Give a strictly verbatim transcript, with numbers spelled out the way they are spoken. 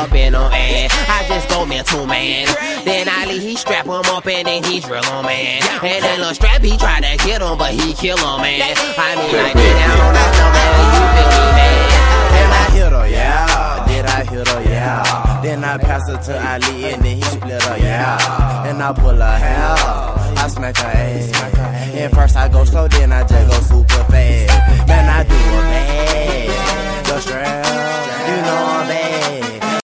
up in him, man. I just go mental, man. Then Ali, he strap him up and then he drill him, man. And then Lil Strap, he try to get him, but he kill him, man. I mean, I get down on that number, you feel me, man? And I hit her, yeah. Did I hit her, yeah. Then I pass her to Ali and then he split her, yeah. And I pull her hair, I smack her ass. And first I go slow, then I just go super fast. Man, I do her bad.